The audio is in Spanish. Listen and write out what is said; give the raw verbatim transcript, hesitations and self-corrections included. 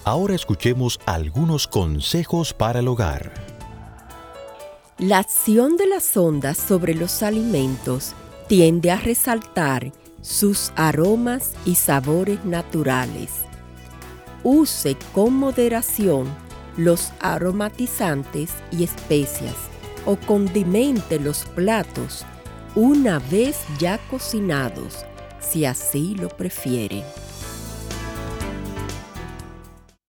Ahora escuchemos algunos consejos para el hogar. La acción de las ondas sobre los alimentos tiende a resaltar sus aromas y sabores naturales. Use con moderación los aromatizantes y especias o condimente los platos una vez ya cocinados, si así lo prefiere.